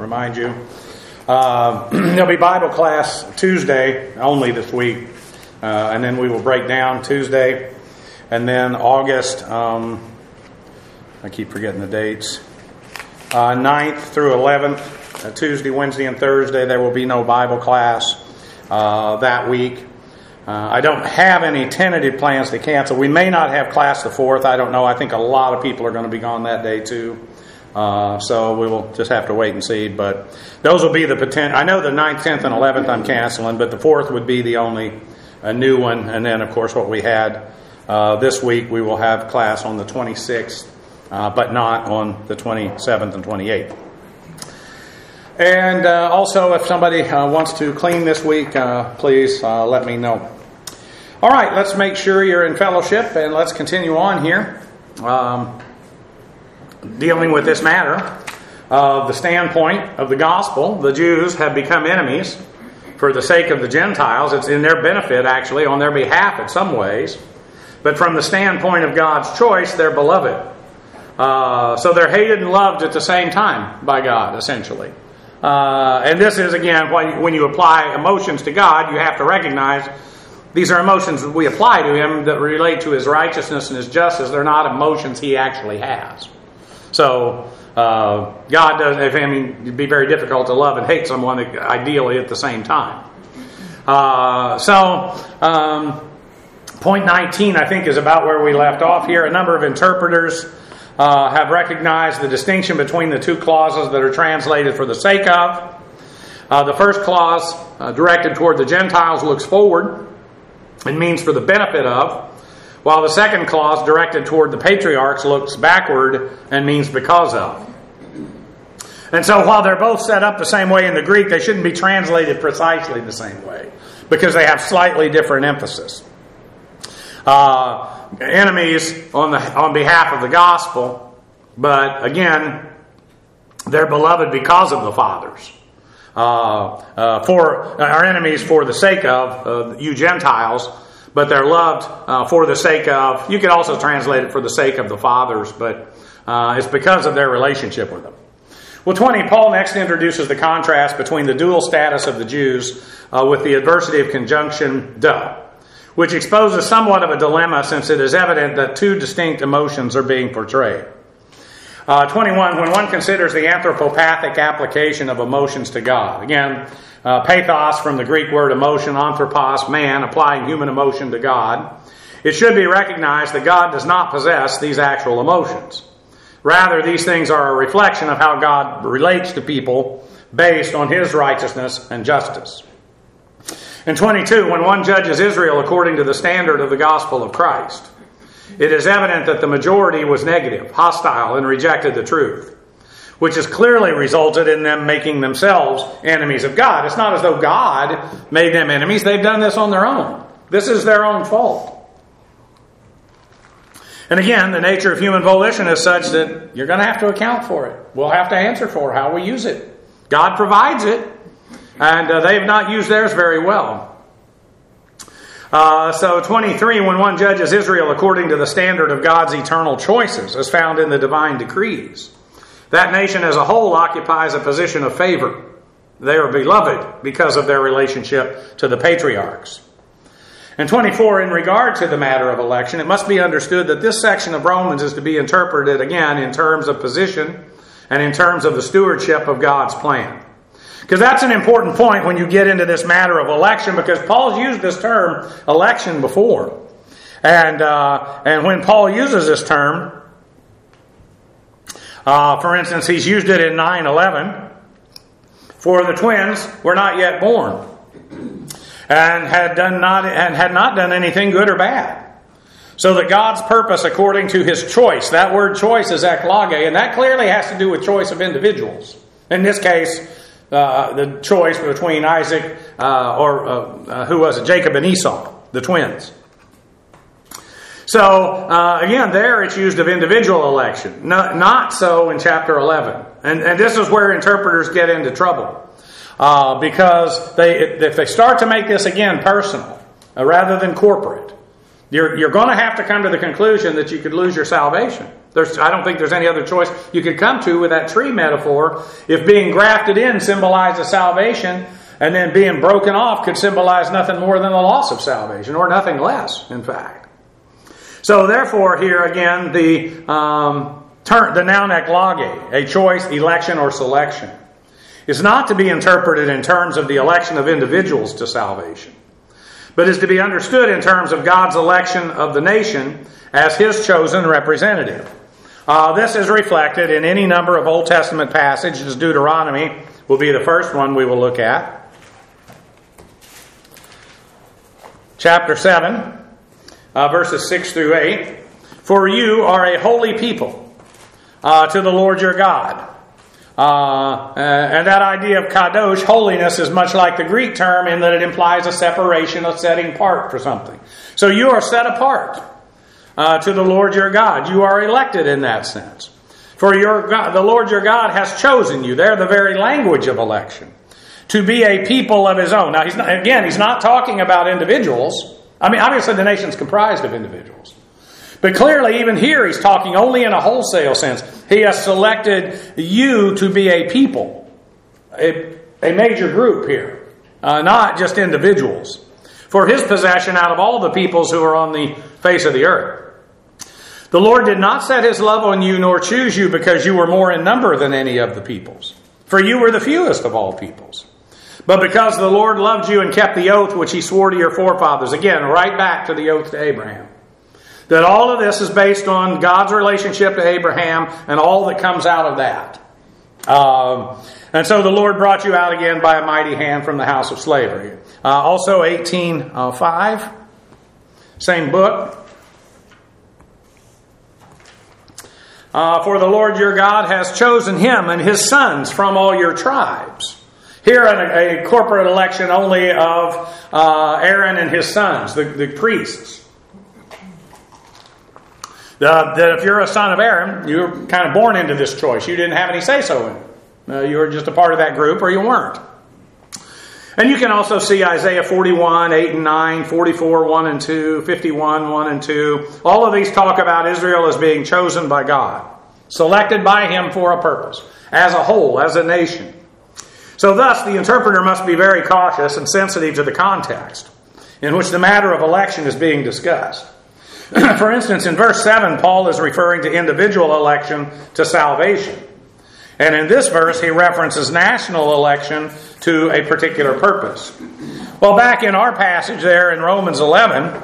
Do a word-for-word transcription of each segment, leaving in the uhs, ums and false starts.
remind you. Uh, there'll be Bible class Tuesday only this week, uh, and then we will break down Tuesday, and then August, um, I keep forgetting the dates, uh, ninth through eleventh, uh, Tuesday, Wednesday, and Thursday, there will be no Bible class uh, that week. Uh, I don't have any tentative plans to cancel. We may not have class the fourth. I don't know. I think a lot of people are going to be gone that day too. Uh, so we will just have to wait and see. But those will be the potential. I know the ninth, tenth, and eleventh I'm canceling, but the fourth would be the only uh, new one. And then, of course, what we had uh, this week, we will have class on the twenty-sixth, uh, but not on the twenty-seventh and twenty-eighth. And uh, also, if somebody uh, wants to clean this week, uh, please uh, let me know. All right, let's make sure you're in fellowship, and let's continue on here. Um, dealing with this matter of the standpoint of the gospel. The Jews have become enemies for the sake of the Gentiles. It's in their benefit, actually, on their behalf in some ways. But from the standpoint of God's choice, they're beloved. Uh, so they're hated and loved at the same time by God, essentially. Uh, and this is, again, when you apply emotions to God, you have to recognize these are emotions that we apply to Him that relate to His righteousness and His justice. They're not emotions He actually has. So, uh, God does, I mean, it'd be very difficult to love and hate someone ideally at the same time. Uh, so, um, point nineteen, I think, is about where we left off here. A number of interpreters uh, have recognized the distinction between the two clauses that are translated for the sake of. Uh, the first clause, uh, directed toward the Gentiles, looks forward. It means for the benefit of. While the second clause, directed toward the patriarchs, looks backward and means because of. And so while they're both set up the same way in the Greek, they shouldn't be translated precisely the same way because they have slightly different emphasis. Uh, enemies on the on behalf of the gospel, but again, they're beloved because of the fathers. Uh, uh, for our enemies for the sake of uh, you Gentiles, but they're loved uh, for the sake of, you could also translate it for the sake of the fathers, but uh, it's because of their relationship with them. Well, twenty, Paul next introduces the contrast between the dual status of the Jews uh, with the adversity of conjunction duh, which exposes somewhat of a dilemma since it is evident that two distinct emotions are being portrayed. Uh, twenty-one, when one considers the anthropopathic application of emotions to God. Again, uh, pathos from the Greek word emotion, anthropos, man, applying human emotion to God. It should be recognized that God does not possess these actual emotions. Rather, these things are a reflection of how God relates to people based on His righteousness and justice. And twenty-two, when one judges Israel according to the standard of the gospel of Christ, it is evident that the majority was negative, hostile, and rejected the truth, which has clearly resulted in them making themselves enemies of God. It's not as though God made them enemies. They've done this on their own. This is their own fault. And again, the nature of human volition is such that you're going to have to account for it. We'll have to answer for how we use it. God provides it, and uh, they've not used theirs very well. Uh, so twenty-three, when one judges Israel according to the standard of God's eternal choices, as found in the divine decrees, that nation as a whole occupies a position of favor. They are beloved because of their relationship to the patriarchs. And twenty-four, in regard to the matter of election, it must be understood that this section of Romans is to be interpreted again in terms of position and in terms of the stewardship of God's plan. Because that's an important point when you get into this matter of election, because Paul's used this term, election, before. And uh, and when Paul uses this term, uh, for instance, he's used it in nine eleven, for the twins were not yet born, and had done not and had not done anything good or bad. So that God's purpose according to His choice, that word choice is eklage, and that clearly has to do with choice of individuals. In this case, Uh, the choice between Isaac uh, or uh, uh, who was it? Jacob and Esau, the twins. So uh, again, there it's used of individual election, not, not so in chapter eleven, and, and this is where interpreters get into trouble uh, because they if they start to make this again personal uh, rather than corporate, you're you're going to have to come to the conclusion that you could lose your salvation. There's, I don't think there's any other choice you could come to with that tree metaphor. If being grafted in symbolizes salvation, and then being broken off could symbolize nothing more than the loss of salvation, or nothing less, in fact. So therefore, here again, the um, term, the noun eklage, a choice, election, or selection, is not to be interpreted in terms of the election of individuals to salvation, but is to be understood in terms of God's election of the nation as His chosen representative. Uh, this is reflected in any number of Old Testament passages. Deuteronomy will be the first one we will look at. Chapter seven, uh, verses six through eight. For you are a holy people uh, to the Lord your God. Uh, and that idea of kadosh, holiness, is much like the Greek term in that it implies a separation, a setting apart for something. So you are set apart uh, to the Lord your God. You are elected in that sense. For your God, the Lord your God has chosen you. They're the very language of election. To be a people of His own. Now, he's not, again, He's not talking about individuals. I mean, obviously the nation's comprised of individuals. But clearly, even here, He's talking only in a wholesale sense. He has selected you to be a people. A, a major group here. Uh, not just individuals. For His possession out of all the peoples who are on the face of the earth. The Lord did not set His love on you nor choose you because you were more in number than any of the peoples. For you were the fewest of all peoples. But because the Lord loved you and kept the oath which He swore to your forefathers. Again, right back to the oath to Abraham. That all of this is based on God's relationship to Abraham and all that comes out of that. Um, and so the Lord brought you out again by a mighty hand from the house of slavery. Uh, also eighteen five. Same book. Uh, for the Lord your God has chosen him and his sons from all your tribes. Here, a, a corporate election only of uh, Aaron and his sons, the, the priests. The, that if you're a son of Aaron, you were kind of born into this choice. You didn't have any say-so in it. Uh, you were just a part of that group or you weren't. And you can also see Isaiah forty-one, eight and nine, forty-four, one and two, fifty-one, one and two. All of these talk about Israel as being chosen by God, selected by Him for a purpose, as a whole, as a nation. So thus, the interpreter must be very cautious and sensitive to the context in which the matter of election is being discussed. For instance, in verse seven, Paul is referring to individual election to salvation. And in this verse, he references national election to a particular purpose. Well, back in our passage there in Romans eleven,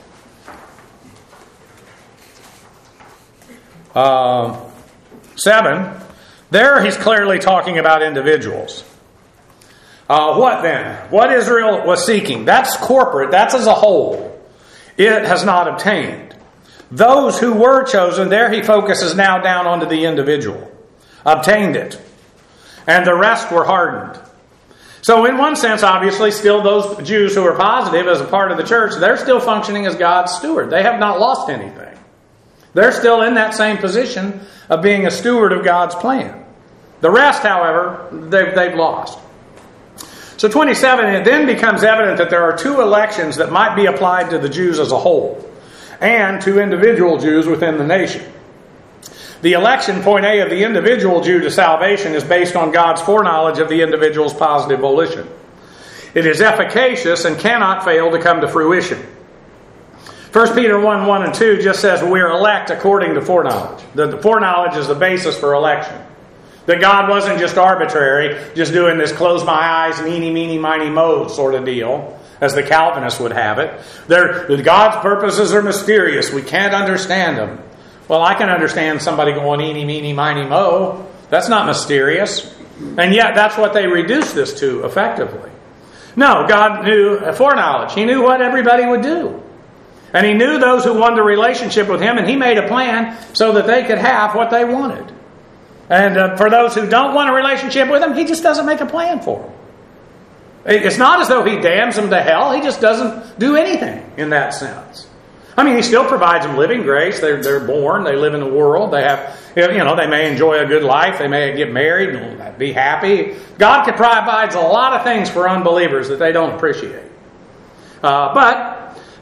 uh, seven, there he's clearly talking about individuals. Uh, what then? What Israel was seeking, that's corporate, that's as a whole. It has not obtained. Those who were chosen, there he focuses now down onto the individual. Obtained it. And the rest were hardened. So in one sense, obviously, still those Jews who are positive as a part of the church, they're still functioning as God's steward. They have not lost anything. They're still in that same position of being a steward of God's plan. The rest, however, they've, they've lost. So twenty-seven, it then becomes evident that there are two elections that might be applied to the Jews as a whole and to individual Jews within the nation. The election, point A, of the individual Jew to salvation is based on God's foreknowledge of the individual's positive volition. It is efficacious and cannot fail to come to fruition. First Peter one, one and two just says we are elect according to foreknowledge. The, the foreknowledge is the basis for election. That God wasn't just arbitrary, just doing this close my eyes, meeny, meeny, miny, mo sort of deal, as the Calvinists would have it. They're, God's purposes are mysterious. We can't understand them. Well, I can understand somebody going eeny, meeny, miny, mo. That's not mysterious. And yet, that's what they reduce this to, effectively. No, God knew foreknowledge. He knew what everybody would do. And He knew those who wanted a relationship with Him, and He made a plan so that they could have what they wanted. And uh, for those who don't want a relationship with Him, He just doesn't make a plan for them. It's not as though He damns them to hell. He just doesn't do anything in that sense. I mean, He still provides them living grace. They're, they're born. They live in the world. They have, you know, they may enjoy a good life. They may get married and be happy. God provides a lot of things for unbelievers that they don't appreciate. Uh, but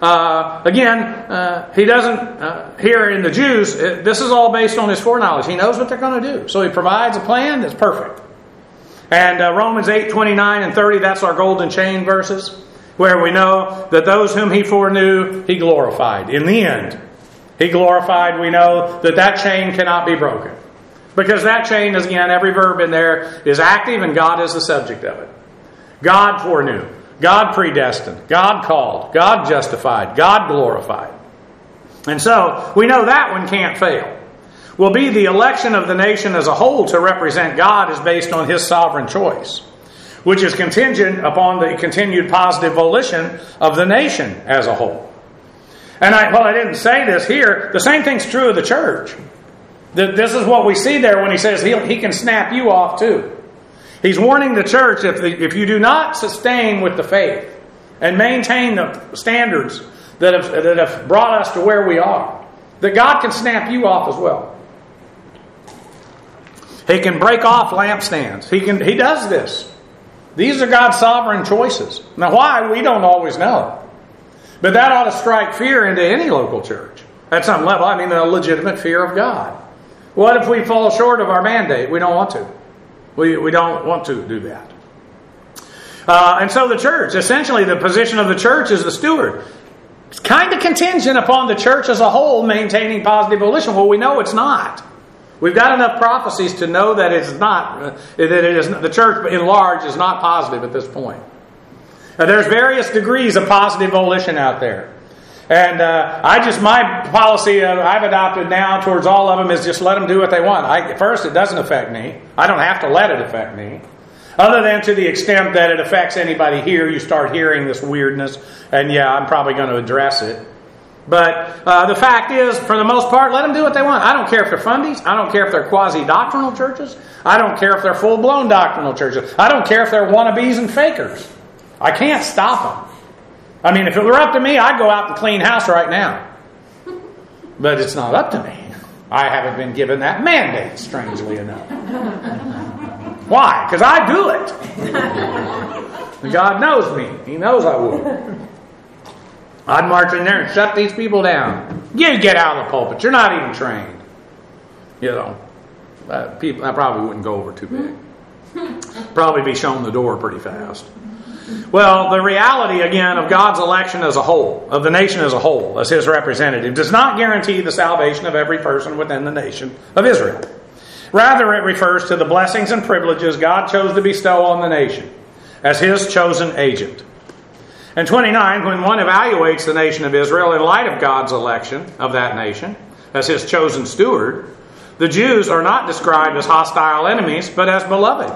uh, again, uh, he doesn't, uh, here in the Jews, it, this is all based on his foreknowledge. He knows what they're going to do. So he provides a plan that's perfect. And uh, Romans eight, twenty-nine and thirty, that's our golden chain verses, where we know that those whom he foreknew, he glorified. In the end, he glorified. We know that that chain cannot be broken. Because that chain is, again, every verb in there is active and God is the subject of it. God foreknew. God predestined. God called. God justified. God glorified. And so, we know that one can't fail. Will be the election of the nation as a whole to represent God is based on his sovereign choice, which is contingent upon the continued positive volition of the nation as a whole. And I, well, I didn't say this here. The same thing's true of the church. This is what we see there when he says he he can snap you off too. He's warning the church, if the, if you do not sustain with the faith and maintain the standards that have, that have brought us to where we are, that God can snap you off as well. He can break off lampstands. He can. He does this. These are God's sovereign choices. Now why, we don't always know. But that ought to strike fear into any local church. At some level, I mean a legitimate fear of God. What if we fall short of our mandate? We don't want to. We, we don't want to do that. Uh, and so the church, essentially the position of the church is the steward. It's kind of contingent upon the church as a whole maintaining positive volition. Well, we know it's not. We've got enough prophecies to know that it's not, uh, that it is the church in large is not positive at this point. Now, there's various degrees of positive volition out there. And uh, I just, my policy uh, I've adopted now towards all of them is just let them do what they want. I, first, it doesn't affect me. I don't have to let it affect me. Other than to the extent that it affects anybody here, you start hearing this weirdness. And yeah, I'm probably going to address it. But uh, the fact is, for the most part, let them do what they want. I don't care if they're fundies. I don't care if they're quasi-doctrinal churches. I don't care if they're full-blown doctrinal churches. I don't care if they're wannabes and fakers. I can't stop them. I mean, if it were up to me, I'd go out and clean house right now. But it's not up to me. I haven't been given that mandate, strangely enough. Why? Because I do it. God knows me. He knows I would. I'd march in there and shut these people down. You get out of the pulpit. You're not even trained. You know, uh, people. I probably wouldn't go over too big. Probably be shown the door pretty fast. Well, the reality, again, of God's election as a whole, of the nation as a whole, as his representative, does not guarantee the salvation of every person within the nation of Israel. Rather, it refers to the blessings and privileges God chose to bestow on the nation as his chosen agent. And twenty-nine, when one evaluates the nation of Israel in light of God's election of that nation as his chosen steward, the Jews are not described as hostile enemies, but as beloved.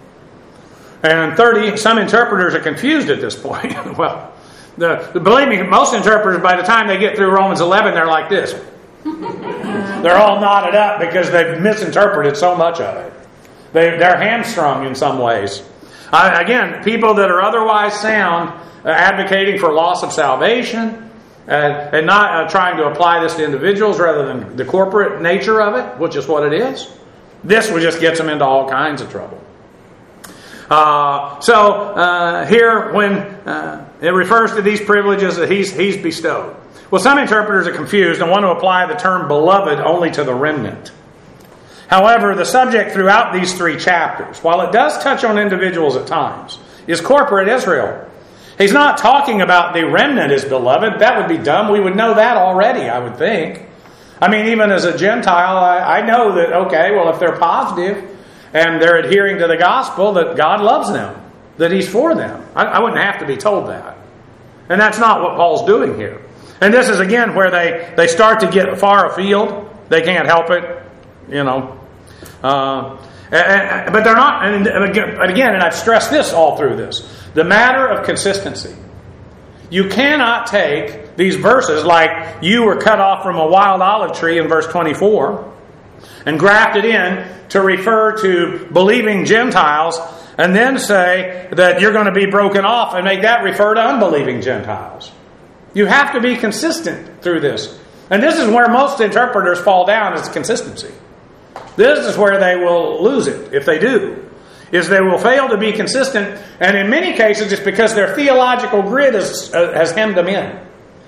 And thirty, some interpreters are confused at this point. Well, the, the, believe me, most interpreters, by the time they get through Romans eleven, they're like this. They're all knotted up because they've misinterpreted so much of it. They, they're hamstrung in some ways. Uh, again, people that are otherwise sound, uh, advocating for loss of salvation, uh, and not uh, trying to apply this to individuals rather than the corporate nature of it, which is what it is. This just gets them into all kinds of trouble. Uh, so uh, here, when uh, it refers to these privileges that he's he's bestowed. Well, some interpreters are confused and want to apply the term beloved only to the remnant. However, the subject throughout these three chapters, while it does touch on individuals at times, is corporate Israel. He's not talking about the remnant as beloved. That would be dumb. We would know that already, I would think. I mean, even as a Gentile, I, I know that, okay, well, if they're positive and they're adhering to the gospel, that God loves them, that he's for them. I, I wouldn't have to be told that. And that's not what Paul's doing here. And this is, again, where they, they start to get far afield. They can't help it, you know. Uh, and, but they're not, and again, and I've stressed this all through this, the matter of consistency. You cannot take these verses like you were cut off from a wild olive tree in verse twenty-four and grafted in to refer to believing Gentiles and then say that you're going to be broken off and make that refer to unbelieving Gentiles. You have to be consistent through this. And this is where most interpreters fall down, is consistency. This is where they will lose it, if they do, is they will fail to be consistent. And in many cases, it's because their theological grid has, uh, has hemmed them in.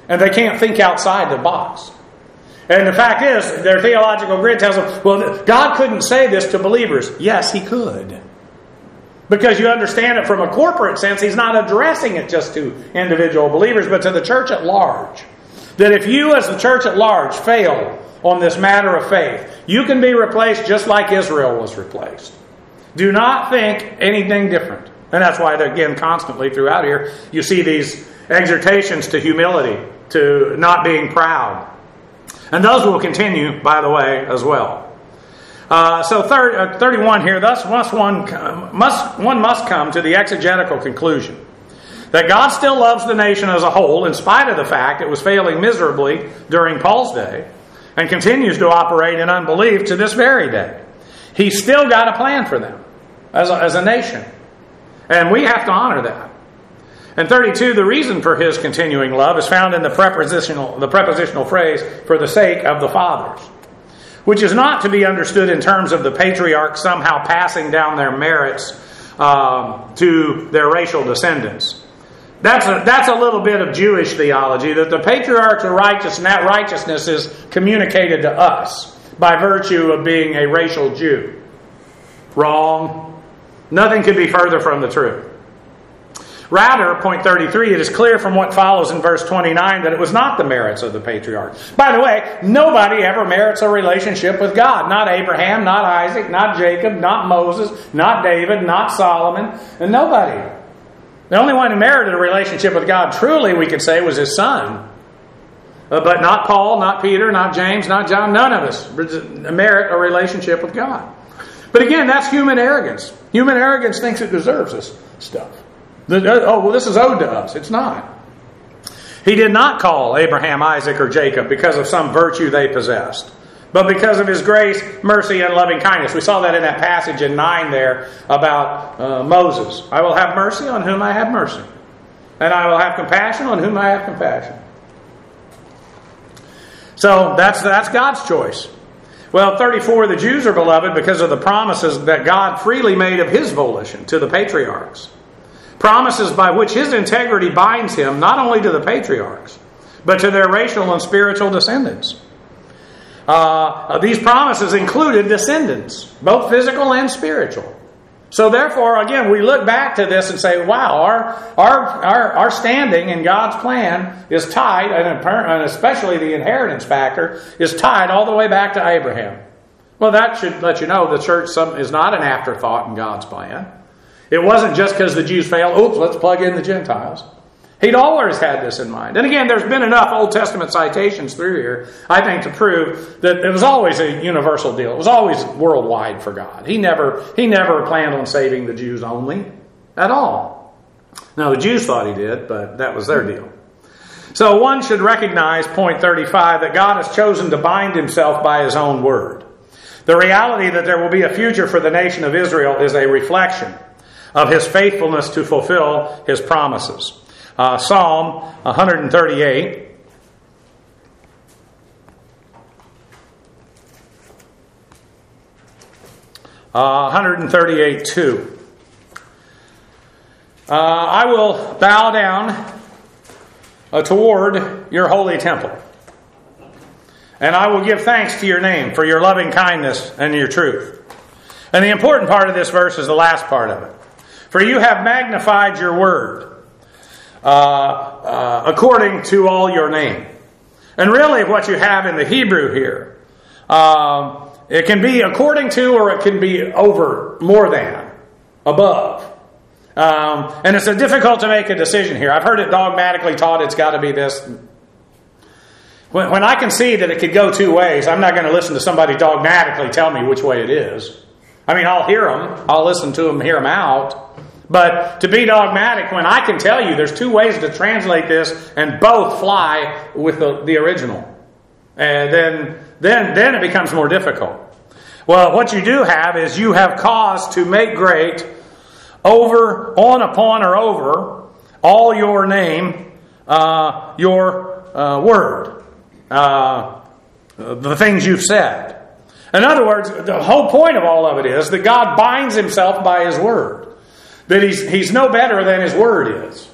And they can't think outside the box. And the fact is, their theological grid tells them, well, God couldn't say this to believers. Yes, He could. Because you understand it from a corporate sense, He's not addressing it just to individual believers, but to the church at large. That if you as the church at large fail on this matter of faith, you can be replaced just like Israel was replaced. Do not think anything different. And that's why, again, constantly throughout here, you see these exhortations to humility, to not being proud. And those will continue, by the way, as well. Uh, so thirty, uh, thirty-one here, thus must one, must, one must come to the exegetical conclusion that God still loves the nation as a whole, in spite of the fact it was failing miserably during Paul's day, and continues to operate in unbelief to this very day. He's still got a plan for them as a, as a nation. And we have to honor that. And thirty-two, the reason for His continuing love is found in the prepositional, the prepositional phrase, for the sake of the fathers, which is not to be understood in terms of the patriarchs somehow passing down their merits um, to their racial descendants. That's a, that's a little bit of Jewish theology, that the patriarchs are righteous, and that righteousness is communicated to us by virtue of being a racial Jew. Wrong. Nothing could be further from the truth. Rather, point thirty-three, it is clear from what follows in verse twenty-nine that it was not the merits of the patriarchs. By the way, nobody ever merits a relationship with God. Not Abraham, not Isaac, not Jacob, not Moses, not David, not Solomon, and nobody. The only one who merited a relationship with God, truly, we could say, was his son. Uh, but not Paul, not Peter, not James, not John. None of us merit a relationship with God. But again, that's human arrogance. Human arrogance thinks it deserves this stuff. The, oh, well, this is owed to us. It's not. He did not call Abraham, Isaac, or Jacob because of some virtue they possessed, but because of His grace, mercy, and loving kindness. We saw that in that passage in nine there about uh, Moses. I will have mercy on whom I have mercy, and I will have compassion on whom I have compassion. So that's that's God's choice. Well, thirty-four, the Jews are beloved because of the promises that God freely made of His volition to the patriarchs. Promises by which His integrity binds Him not only to the patriarchs, but to their racial and spiritual descendants. Uh, these promises included descendants, both physical and spiritual. So therefore, again, we look back to this and say, wow, our our our, our standing in God's plan is tied, and especially the inheritance factor, is tied all the way back to Abraham. Well, that should let you know the church is not an afterthought in God's plan. It wasn't just because the Jews failed, oops, let's plug in the Gentiles. He'd always had this in mind. And again, there's been enough Old Testament citations through here, I think, to prove that it was always a universal deal. It was always worldwide for God. He never, he never planned on saving the Jews only at all. Now, the Jews thought He did, but that was their deal. So one should recognize, point thirty-five, that God has chosen to bind Himself by His own word. The reality that there will be a future for the nation of Israel is a reflection of His faithfulness to fulfill His promises. Uh, Psalm one thirty-eight. Uh, one thirty-eight two. Uh, I will bow down uh, toward your holy temple, and I will give thanks to your name for your loving kindness and your truth. And the important part of this verse is the last part of it. For you have magnified your word uh, uh, according to all your name. And really what you have in the Hebrew here, um, it can be according to, or it can be over, more than, above. Um, and it's a difficult to make a decision here. I've heard it dogmatically taught it's got to be this. When, when I can see that it could go two ways, I'm not going to listen to somebody dogmatically tell me which way it is. I mean, I'll hear them. I'll listen to them, hear them out. But to be dogmatic, when I can tell you there's two ways to translate this and both fly with the, the original, and then, then, then it becomes more difficult. Well, what you do have is you have cause to make great over, on, upon, or over all your name, uh, your uh, word, uh, the things you've said. In other words, the whole point of all of it is that God binds Himself by His word. That He's, he's no better than His word is.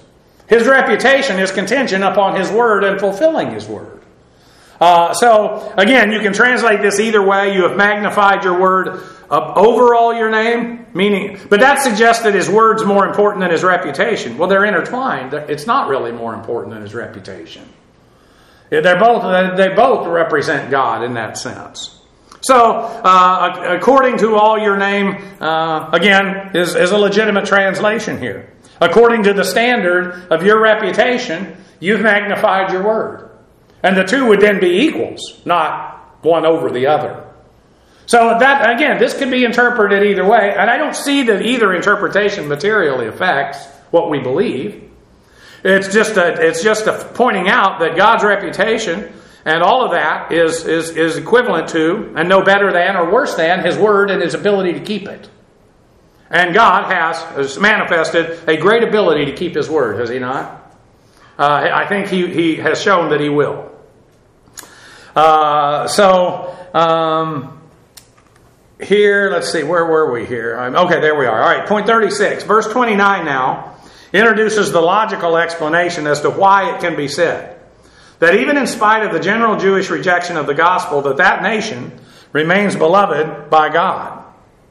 His reputation is contingent upon His word and fulfilling His word. Uh, so, again, you can translate this either way. You have magnified your word uh, over all your name, meaning, but that suggests that His word's more important than His reputation. Well, they're intertwined. It's not really more important than His reputation. They're both, they both represent God in that sense. So, uh, according to all your name, uh, again, is, is a legitimate translation here. According to the standard of your reputation, you've magnified your word. And the two would then be equals, not one over the other. So that, again, this could be interpreted either way. And I don't see that either interpretation materially affects what we believe. It's just a, it's just a pointing out that God's reputation and all of that is, is, is equivalent to, and no better than or worse than, His word and His ability to keep it. And God has, has manifested a great ability to keep His word, has He not? Uh, I think he, he has shown that He will. Uh, so, um, here, let's see, where were we here? Um, okay, there we are. All right, point thirty-six, verse twenty-nine now, introduces the logical explanation as to why it can be said that even in spite of the general Jewish rejection of the gospel, that that nation remains beloved by God.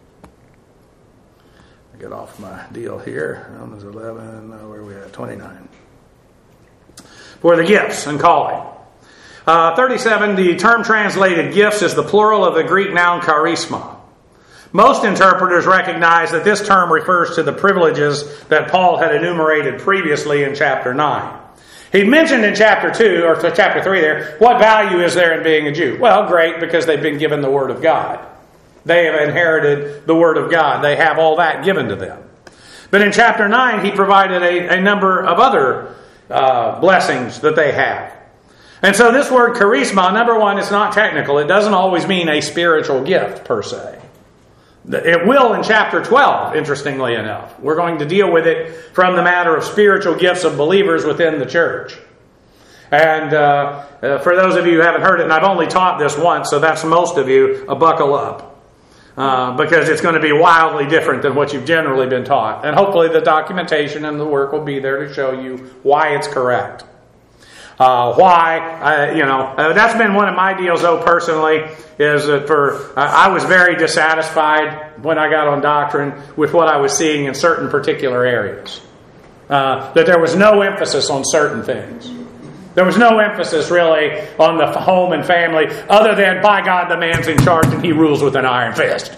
I get off my deal here. Romans eleven, where are we at? twenty-nine. For the gifts and calling. Uh, thirty-seven, the term translated gifts is the plural of the Greek noun charisma. Most interpreters recognize that this term refers to the privileges that Paul had enumerated previously in chapter nine. He mentioned in chapter two, or chapter three there, what value is there in being a Jew? Well, great, because they've been given the Word of God. They have inherited the Word of God. They have all that given to them. But in chapter nine, he provided a, a number of other uh, blessings that they have. And so this word charisma, number one, it's not technical. It doesn't always mean a spiritual gift, per se. It will in chapter twelve, interestingly enough. We're going to deal with it from the matter of spiritual gifts of believers within the church. And uh, uh, for those of you who haven't heard it, and I've only taught this once, so that's most of you, uh, buckle up. Uh, because it's going to be wildly different than what you've generally been taught. And hopefully the documentation and the work will be there to show you why it's correct. Uh, why, uh, you know, uh, that's been one of my deals, though, personally, is that for, uh, I was very dissatisfied when I got on doctrine with what I was seeing in certain particular areas. Uh, that there was no emphasis on certain things. There was no emphasis, really, on the home and family, other than, by God, the man's in charge and he rules with an iron fist.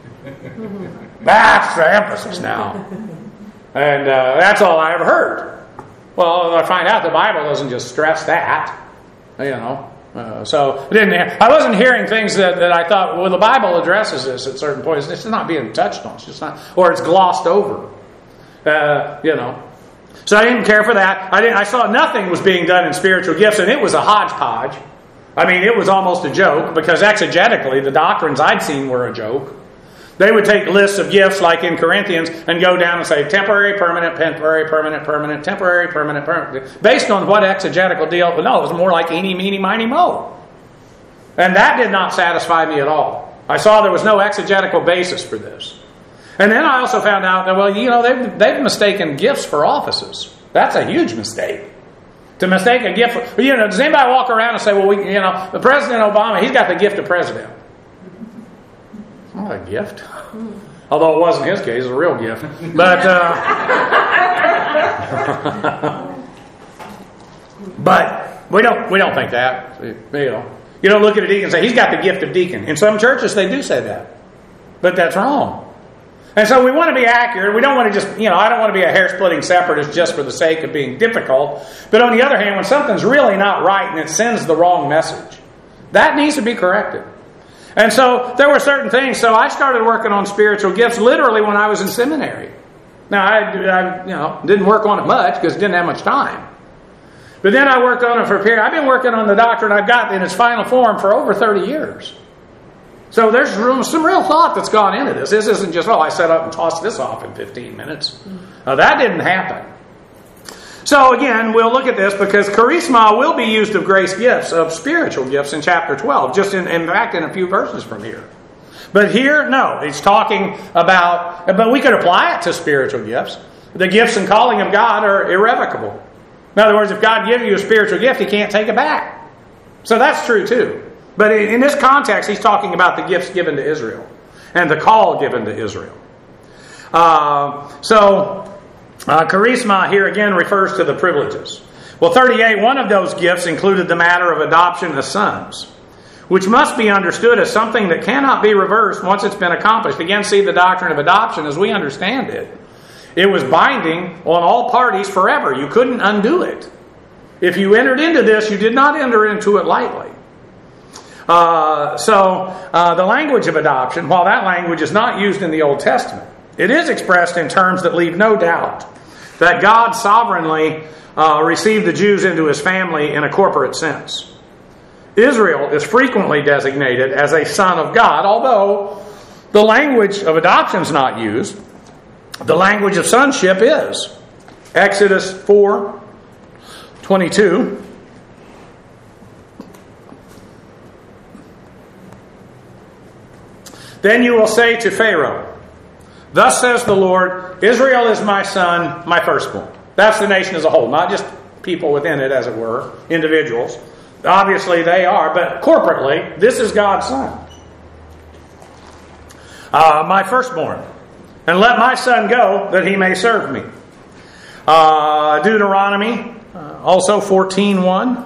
That's the emphasis now. And uh, that's all I ever heard. Well, I find out the Bible doesn't just stress that, you know. Uh, so I didn't. I wasn't hearing things that, that I thought, well, the Bible addresses this at certain points. It's not being touched on. It's just not, or it's glossed over. Uh, you know. So I didn't care for that. I didn't. I saw nothing was being done in spiritual gifts, and it was a hodgepodge. I mean, it was almost a joke because exegetically, the doctrines I'd seen were a joke. They would take lists of gifts like in Corinthians and go down and say temporary, permanent, temporary, permanent, permanent, temporary, permanent, permanent. Based on what exegetical deal? No, it was more like eeny, meeny, miny, mo. And that did not satisfy me at all. I saw there was no exegetical basis for this. And then I also found out that, well, you know, they've, they've mistaken gifts for offices. That's a huge mistake. To mistake a gift for, you know, does anybody walk around and say, well, we, you know, the President Obama, he's got the gift of president. Not a gift. Although it wasn't his case, it was a real gift. But uh, but we don't we don't think that. You know, you don't look at a deacon and say he's got the gift of deacon. In some churches they do say that, but that's wrong. And so we want to be accurate. We don't want to just, you know, I don't want to be a hair-splitting separatist just for the sake of being difficult. But on the other hand, when something's really not right and it sends the wrong message, that needs to be corrected. And so there were certain things. So I started working on spiritual gifts literally when I was in seminary. Now, I, I you know, didn't work on it much because I didn't have much time. But then I worked on it for a period. I've been working on the doctrine I've got in its final form for over thirty years. So there's some real thought that's gone into this. This isn't just, oh, I set up and tossed this off in fifteen minutes. Now, that didn't happen. So again, we'll look at this because charisma will be used of grace gifts, of spiritual gifts in chapter twelve, just in, in fact in a few verses from here. But here, no, he's talking about, but we could apply it to spiritual gifts. The gifts and calling of God are irrevocable. In other words, if God gives you a spiritual gift, He can't take it back. So that's true too. But in this context, He's talking about the gifts given to Israel and the call given to Israel. Uh, so, uh, charisma here again refers to the privileges. Well, thirty-eight, one of those gifts included the matter of adoption as sons, which must be understood as something that cannot be reversed once it's been accomplished. Again, see the doctrine of adoption as we understand it. It was binding on all parties forever. You couldn't undo it. If you entered into this, you did not enter into it lightly. Uh, so, uh, the language of adoption, while that language is not used in the Old Testament, it is expressed in terms that leave no doubt that God sovereignly uh, received the Jews into His family in a corporate sense. Israel is frequently designated as a son of God, although the language of adoption is not used. The language of sonship is. Exodus four twenty-two. Then you will say to Pharaoh, thus says the Lord, Israel is my son, my firstborn. That's the nation as a whole, not just people within it, as it were, individuals. Obviously they are, but corporately, this is God's son. Uh, my firstborn. And let my son go, that he may serve me. Uh, Deuteronomy, uh, also fourteen one.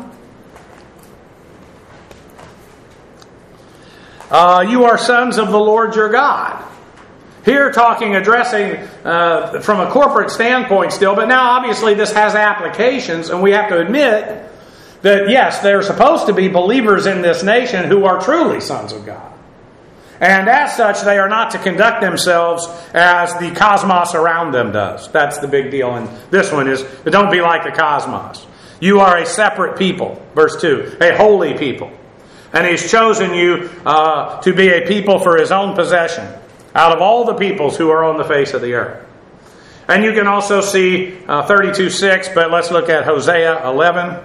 Uh, you are sons of the Lord your God. Here talking, addressing uh, from a corporate standpoint still, but now obviously this has applications, and we have to admit that yes, they're supposed to be believers in this nation who are truly sons of God. And as such, they are not to conduct themselves as the cosmos around them does. That's the big deal. And this one is, don't be like the cosmos. You are a separate people. Verse two, a holy people. And He's chosen you uh, to be a people for His own possession out of all the peoples who are on the face of the earth. And you can also see uh, thirty-two six, but let's look at Hosea eleven.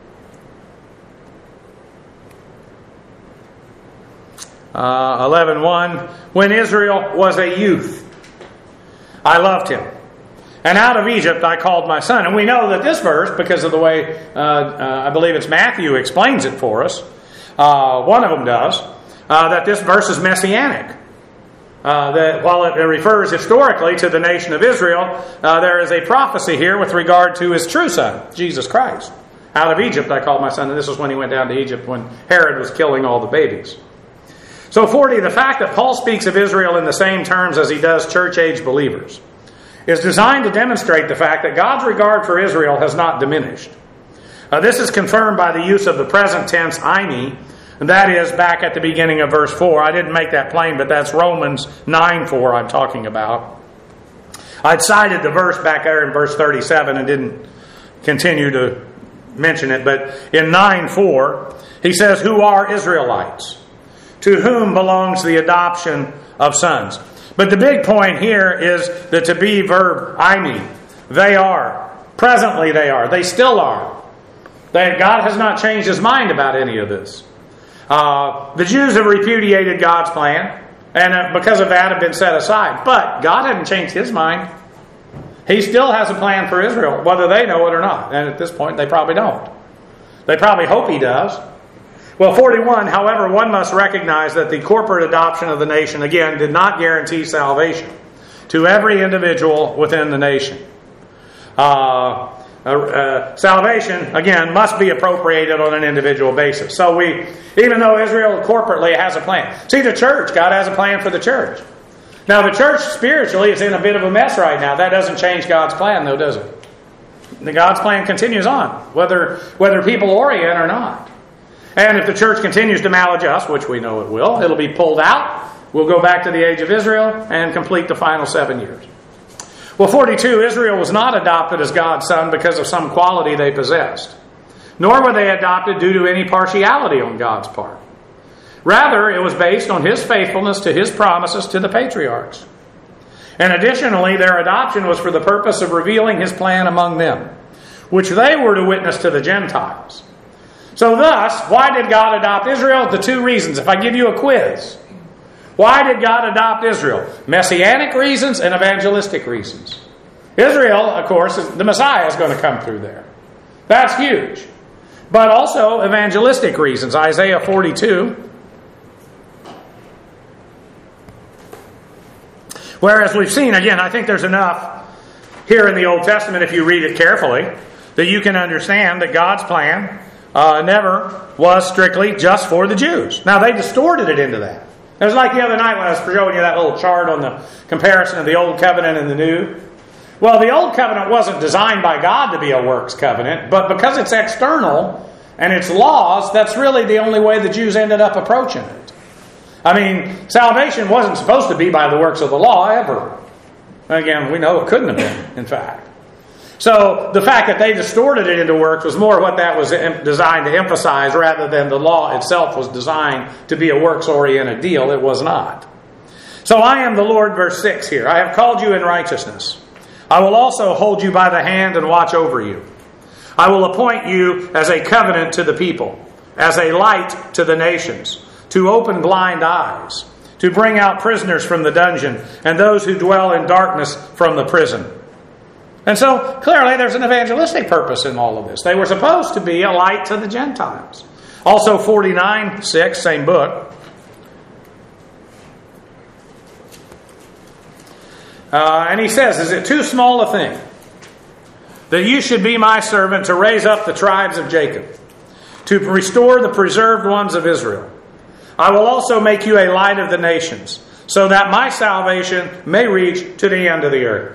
Uh, eleven one. When Israel was a youth, I loved him. And out of Egypt I called my son. And we know that this verse, because of the way, uh, uh, I believe it's Matthew explains it for us. Uh, one of them does. Uh, that this verse is messianic. Uh, that while it refers historically to the nation of Israel, uh, there is a prophecy here with regard to His true son, Jesus Christ. Out of Egypt I called my son. And this is when He went down to Egypt when Herod was killing all the babies. So forty, the fact that Paul speaks of Israel in the same terms as he does church-age believers is designed to demonstrate the fact that God's regard for Israel has not diminished. Uh, this is confirmed by the use of the present tense, eimi, and that is back at the beginning of verse four. I didn't make that plain, but that's Romans nine four I'm talking about. I'd cited the verse back there in verse thirty-seven and didn't continue to mention it, but in nine four, he says, who are Israelites? To whom belongs the adoption of sons? But the big point here is the to be verb, eimi. They are. Presently they are. They still are. They, God has not changed His mind about any of this. Uh, the Jews have repudiated God's plan, and uh, because of that have been set aside. But God hadn't changed His mind. He still has a plan for Israel, whether they know it or not. And at this point, they probably don't. They probably hope He does. Well, forty-one, however, one must recognize that the corporate adoption of the nation, again, did not guarantee salvation to every individual within the nation. Uh, uh, uh, salvation, again, must be appropriated on an individual basis. So we, even though Israel corporately has a plan. See, the church, God has a plan for the church. Now, the church spiritually is in a bit of a mess right now. That doesn't change God's plan, though, does it? The God's plan continues on, whether whether people orient or not. And if the church continues to maladjust, which we know it will, it'll be pulled out. We'll go back to the age of Israel and complete the final seven years. Well, forty-two, Israel was not adopted as God's son because of some quality they possessed. Nor were they adopted due to any partiality on God's part. Rather, it was based on His faithfulness to His promises to the patriarchs. And additionally, their adoption was for the purpose of revealing His plan among them, which they were to witness to the Gentiles. So thus, why did God adopt Israel? The two reasons. If I give you a quiz. Why did God adopt Israel? Messianic reasons and evangelistic reasons. Israel, of course, the Messiah is going to come through there. That's huge. But also evangelistic reasons. Isaiah forty-two. Whereas we've seen, again, I think there's enough here in the Old Testament, if you read it carefully, that you can understand that God's plan uh, never was strictly just for the Jews. Now, they distorted it into that. It was like the other night when I was showing you that little chart on the comparison of the Old Covenant and the New. Well, the Old Covenant wasn't designed by God to be a works covenant, but because it's external and it's laws, that's really the only way the Jews ended up approaching it. I mean, salvation wasn't supposed to be by the works of the law ever. Again, we know it couldn't have been, in fact. So the fact that they distorted it into works was more what that was designed to emphasize rather than the law itself was designed to be a works-oriented deal. It was not. So I am the Lord, verse six here. I have called you in righteousness. I will also hold you by the hand and watch over you. I will appoint you as a covenant to the people, as a light to the nations, to open blind eyes, to bring out prisoners from the dungeon, and those who dwell in darkness from the prison. And so, clearly, there's an evangelistic purpose in all of this. They were supposed to be a light to the Gentiles. Also, forty-nine six, same book. Uh, and he says, is it too small a thing that you should be my servant to raise up the tribes of Jacob, to restore the preserved ones of Israel? I will also make you a light of the nations, so that my salvation may reach to the end of the earth.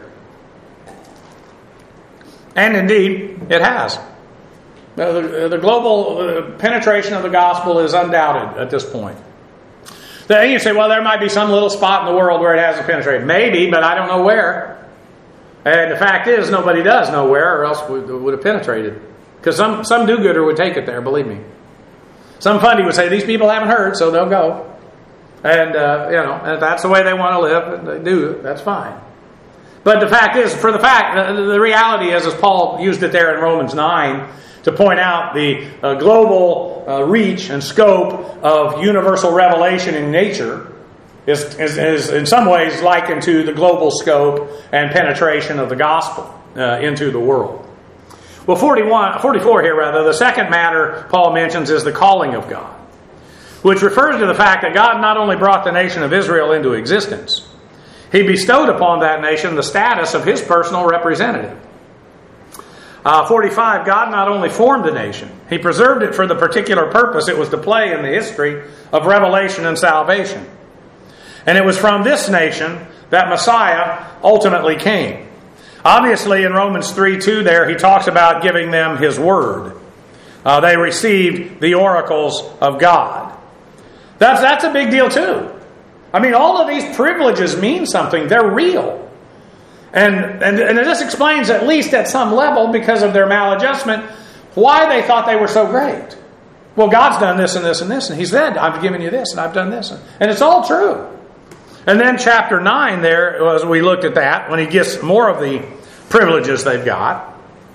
And indeed, it has. The, the global penetration of the gospel is undoubted at this point. Then you say, well, there might be some little spot in the world where it hasn't penetrated. Maybe, but I don't know where. And the fact is, nobody does know where, or else it would have penetrated. Because some, some do-gooder would take it there, believe me. Some fundy would say, these people haven't heard, so they'll go. And, uh, you know, and if that's the way they want to live, and they do, that's fine. But the fact is, for the fact, the, the reality is, as Paul used it there in Romans nine, to point out the uh, global uh, reach and scope of universal revelation in nature is, is, is in some ways likened to the global scope and penetration of the gospel uh, into the world. Well, forty-one, forty-four here, rather, the second matter Paul mentions is the calling of God, which refers to the fact that God not only brought the nation of Israel into existence, He bestowed upon that nation the status of His personal representative. Uh, forty-five, God not only formed the nation, He preserved it for the particular purpose it was to play in the history of revelation and salvation. And it was from this nation that Messiah ultimately came. Obviously, in Romans three two there, he talks about giving them His word. Uh, they received the oracles of God. That's, that's a big deal too. I mean, all of these privileges mean something. They're real. And, and, and this explains, at least at some level, because of their maladjustment, why they thought they were so great. Well, God's done this and this and this, and He said, I've given you this and I've done this. And it's all true. And then chapter nine there, as we looked at that, when he gets more of the privileges they've got.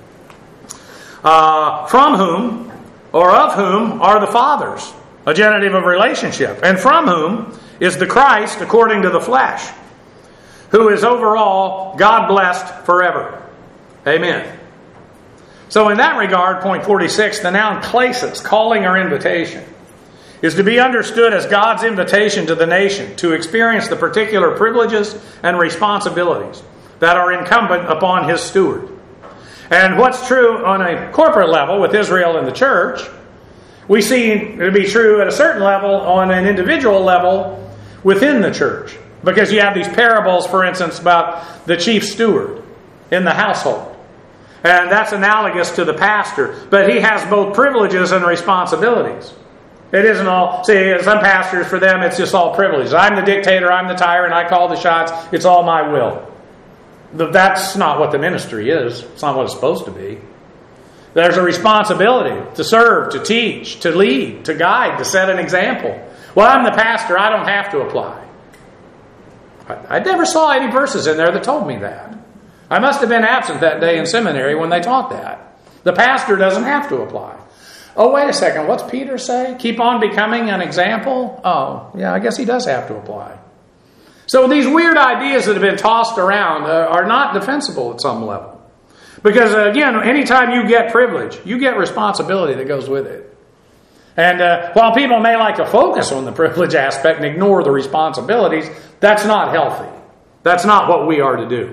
Uh, from whom, or of whom, are the fathers. A genitive of relationship. And from whom is the Christ according to the flesh, who is overall God blessed forever. Amen. So in that regard, point forty-six, the noun klesis, calling or invitation, is to be understood as God's invitation to the nation to experience the particular privileges and responsibilities that are incumbent upon His steward. And what's true on a corporate level with Israel and the church, we see it to be true at a certain level on an individual level within the church. Because you have these parables, for instance, about the chief steward in the household. And that's analogous to the pastor. But he has both privileges and responsibilities. It isn't all, see, some pastors, for them, it's just all privileges. I'm the dictator, I'm the tyrant, I call the shots, it's all my will. That's not what the ministry is. It's not what it's supposed to be. There's a responsibility to serve, to teach, to lead, to guide, to set an example. Well, I'm the pastor, I don't have to apply. I never saw any verses in there that told me that. I must have been absent that day in seminary when they taught that. The pastor doesn't have to apply. Oh, wait a second. What's Peter say? Keep on becoming an example? Oh, yeah, I guess he does have to apply. So these weird ideas that have been tossed around uh, are not defensible at some level. Because, uh, again, anytime you get privilege, you get responsibility that goes with it. And uh, while people may like to focus on the privilege aspect and ignore the responsibilities, that's not healthy. That's not what we are to do.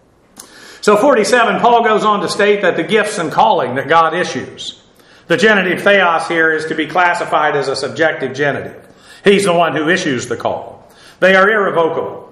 So forty-seven, Paul goes on to state that the gifts and calling that God issues, the genitive theos here is to be classified as a subjective genitive. He's the one who issues the call. They are irrevocable.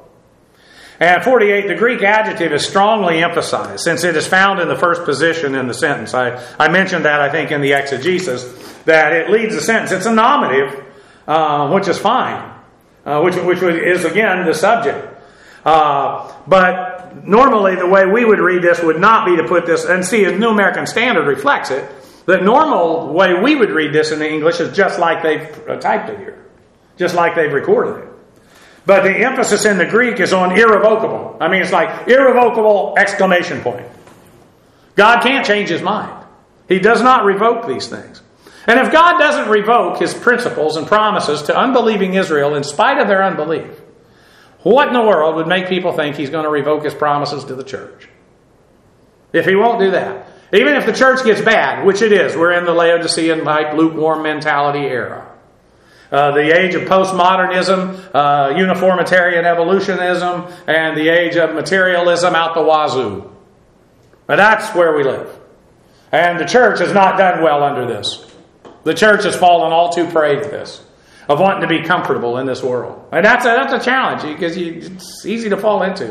And forty-eight, the Greek adjective is strongly emphasized since it is found in the first position in the sentence. I, I mentioned that, I think, in the exegesis, that it leads the sentence. It's a nominative, uh, which is fine, uh, which, which is, again, the subject. Uh, but normally the way we would read this would not be to put this, and see, the New American Standard reflects it. The normal way we would read this in the English is just like they've typed it here, just like they've recorded it. But the emphasis in the Greek is on irrevocable. I mean, it's like irrevocable exclamation point. God can't change His mind. He does not revoke these things. And if God doesn't revoke His principles and promises to unbelieving Israel in spite of their unbelief, what in the world would make people think He's going to revoke His promises to the church? If He won't do that. Even if the church gets bad, which it is, we're in the Laodicean type lukewarm mentality era. Uh, the age of postmodernism, uh, uniformitarian evolutionism, and the age of materialism out the wazoo. But that's where we live. And the church has not done well under this. The church has fallen all too prey to this, of wanting to be comfortable in this world. And that's a, that's a challenge, because you, it's easy to fall into.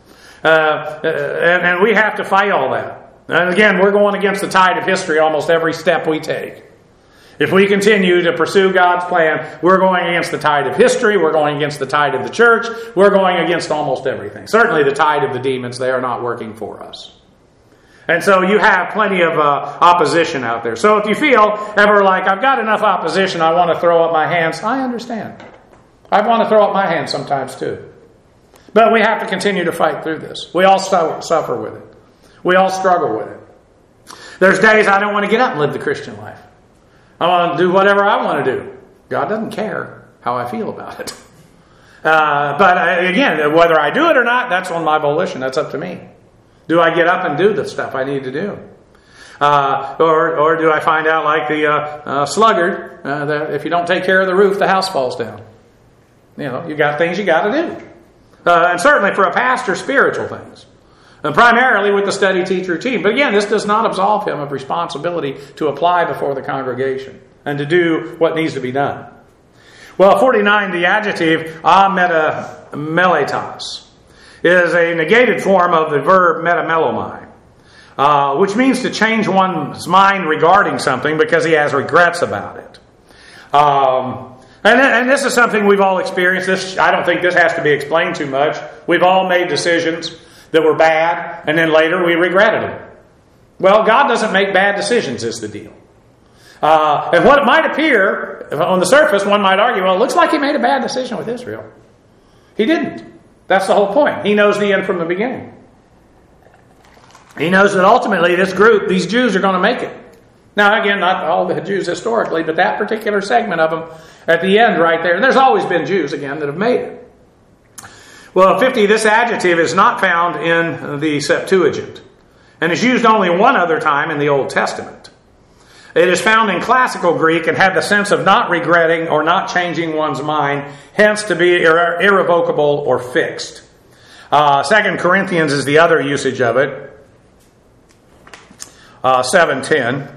Uh, and, and we have to fight all that. And again, we're going against the tide of history almost every step we take. If we continue to pursue God's plan, we're going against the tide of history, we're going against the tide of the church, we're going against almost everything. Certainly the tide of the demons, they are not working for us. And so you have plenty of uh, opposition out there. So if you feel ever like, I've got enough opposition, I want to throw up my hands, I understand. I want to throw up my hands sometimes too. But we have to continue to fight through this. We all su- suffer with it. We all struggle with it. There's days I don't want to get up and live the Christian life. I want to do whatever I want to do. God doesn't care how I feel about it. Uh, but again, whether I do it or not, that's on my volition. That's up to me. Do I get up and do the stuff I need to do? Uh, or, or do I find out like the uh, uh, sluggard, uh, that if you don't take care of the roof, the house falls down? You know, you got things you got to do. Uh, and certainly for a pastor, spiritual things. And primarily with the study teach routine. But again, this does not absolve him of responsibility to apply before the congregation and to do what needs to be done. Well, forty-nine, the adjective ametameletos is a negated form of the verb metamelomai, uh, which means to change one's mind regarding something because he has regrets about it. Um, and, and this is something we've all experienced. This, I don't think this has to be explained too much. We've all made decisions that were bad, and then later we regretted them. Well, God doesn't make bad decisions is the deal. Uh, and what it might appear, on the surface, one might argue, well, it looks like He made a bad decision with Israel. He didn't. That's the whole point. He knows the end from the beginning. He knows that ultimately this group, these Jews, are going to make it. Now, again, not all the Jews historically, but that particular segment of them at the end right there. And there's always been Jews, again, that have made it. Well, fifty, this adjective is not found in the Septuagint and is used only one other time in the Old Testament. It is found in classical Greek and had the sense of not regretting or not changing one's mind, hence to be irre- irrevocable or fixed. Uh, Second Corinthians is the other usage of it, uh, seven ten.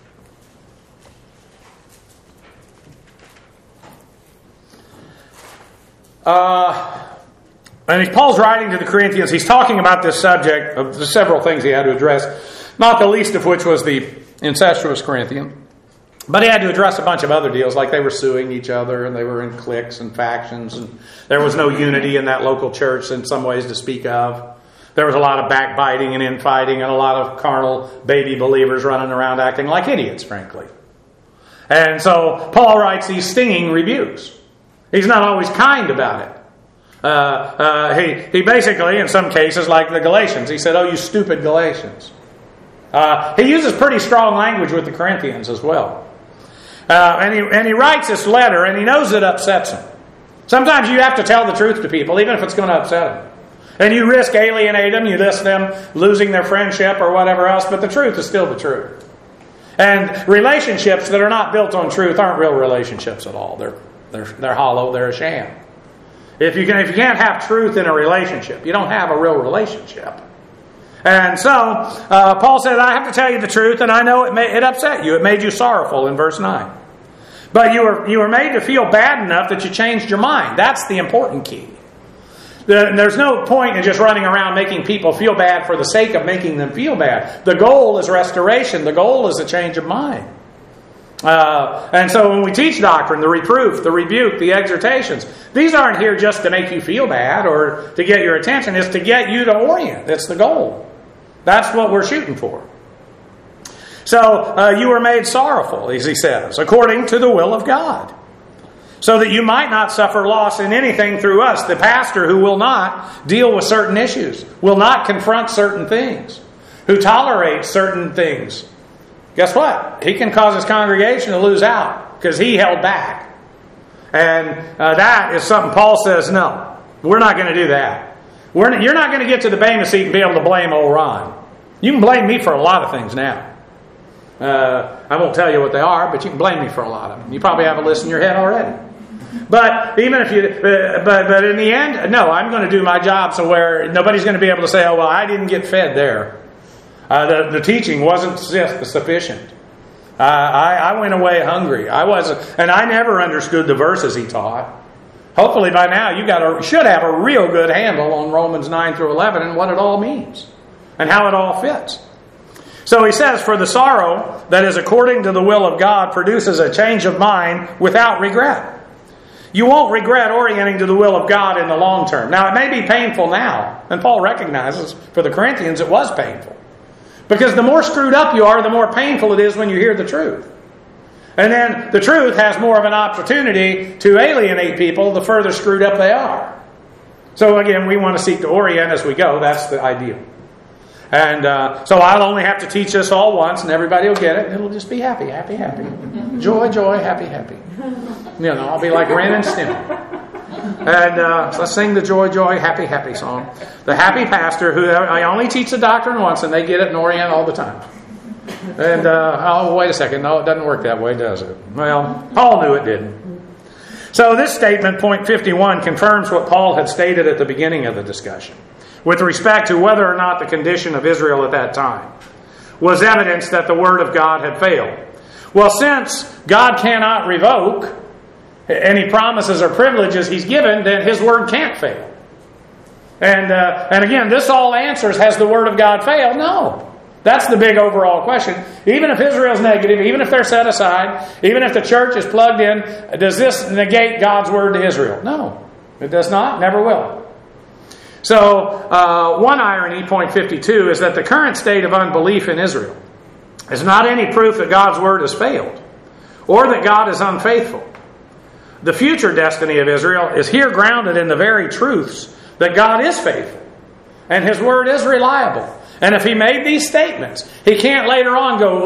Uh... And as Paul's writing to the Corinthians, he's talking about this subject of the several things he had to address, not the least of which was the incestuous Corinthian. But he had to address a bunch of other deals, like they were suing each other, and they were in cliques and factions, and there was no unity in that local church in some ways to speak of. There was a lot of backbiting and infighting, and a lot of carnal baby believers running around acting like idiots, frankly. And so Paul writes these stinging rebukes. He's not always kind about it. Uh, uh, he, he basically, in some cases, like the Galatians, he said, oh, you stupid Galatians. Uh, he uses pretty strong language with the Corinthians as well. Uh, and, he, and he writes this letter, and he knows it upsets him. Sometimes you have to tell the truth to people, even if it's going to upset them. And you risk alienating them, you risk them losing their friendship or whatever else, but the truth is still the truth. And relationships that are not built on truth aren't real relationships at all. They're they're they're hollow, they're a sham. If you can if you can't have truth in a relationship, you don't have a real relationship. And so, uh, Paul said, I have to tell you the truth, and I know it may, it upset you. It made you sorrowful in verse nine. But you were you were made to feel bad enough that you changed your mind. That's the important key. There's no point in just running around making people feel bad for the sake of making them feel bad. The goal is restoration. The goal is a change of mind. Uh, and so when we teach doctrine, the reproof, the rebuke, the exhortations, these aren't here just to make you feel bad or to get your attention. It's to get you to orient. That's the goal. That's what we're shooting for. So uh, you were made sorrowful, as he says, according to the will of God, so that you might not suffer loss in anything through us. The pastor who will not deal with certain issues, will not confront certain things, who tolerates certain things. Guess what? He can cause his congregation to lose out because he held back. And uh, that is something Paul says, no, we're not going to do that. We're not, you're not going to get to the Bema seat and be able to blame old Ron. You can blame me for a lot of things now. Uh, I won't tell you what they are, but you can blame me for a lot of them. You probably have a list in your head already. But even if you, uh, but but in the end, no, I'm going to do my job so where nobody's going to be able to say, "Oh, well, I didn't get fed there. Uh, the the teaching wasn't sufficient. Uh, I I went away hungry. I wasn't, and I never understood the verses he taught." Hopefully, by now you got a, should have a real good handle on Romans nine through eleven and what it all means and how it all fits. So he says, "For the sorrow that is according to the will of God produces a change of mind without regret." You won't regret orienting to the will of God in the long term. Now, it may be painful now. And Paul recognizes for the Corinthians it was painful. Because the more screwed up you are, the more painful it is when you hear the truth. And then the truth has more of an opportunity to alienate people the further screwed up they are. So again, we want to seek to orient as we go. That's the ideal. And uh, so I'll only have to teach this all once and everybody will get it. And it'll just be happy, happy, happy. Joy, joy, happy, happy. You know, I'll be like Ren and Stimpy. And uh, let's sing the joy, joy, happy, happy song. The happy pastor who I only teach the doctrine once and they get it and orient all the time. And, uh, oh, wait a second. No, it doesn't work that way, does it? Well, Paul knew it didn't. So this statement, point fifty-one, confirms what Paul had stated at the beginning of the discussion with respect to whether or not the condition of Israel at that time was evidence that the Word of God had failed. Well, since God cannot revoke any promises or privileges He's given, then His Word can't fail. And uh, and again, this all answers, has the Word of God failed? No. That's the big overall question. Even if Israel's negative, even if they're set aside, even if the church is plugged in, does this negate God's Word to Israel? No. It does not, never will. So, uh, one irony, point fifty-two, is that the current state of unbelief in Israel is not any proof that God's Word has failed or that God is unfaithful. The future destiny of Israel is here grounded in the very truths that God is faithful and His Word is reliable. And if He made these statements, He can't later on go,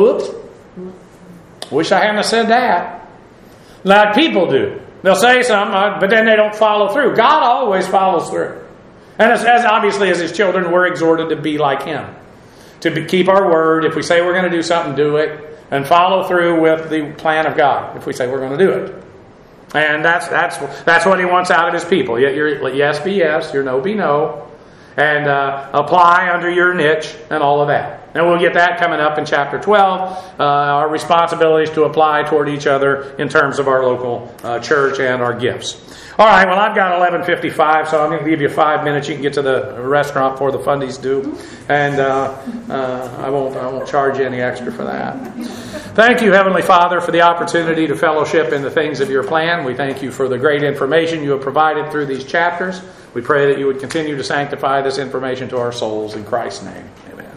whoops, wish I hadn't have said that. Like people do. They'll say something, but then they don't follow through. God always follows through. And as, as obviously as His children, we're exhorted to be like Him. To be, keep our word. If we say we're going to do something, do it. And follow through with the plan of God. If we say we're going to do it. And that's that's that's what He wants out of His people. Your yes be yes, your no be no. And uh, apply under your niche and all of that. And we'll get that coming up in chapter twelve. Uh, our responsibilities to apply toward each other in terms of our local uh, church and our gifts. All right, well, I've got eleven fifty-five, so I'm going to give you five minutes. You can get to the restaurant before the fundies do. And uh, uh, I won't I won't charge you any extra for that. Thank you, Heavenly Father, for the opportunity to fellowship in the things of your plan. We thank you for the great information you have provided through these chapters. We pray that you would continue to sanctify this information to our souls. In Christ's name, amen.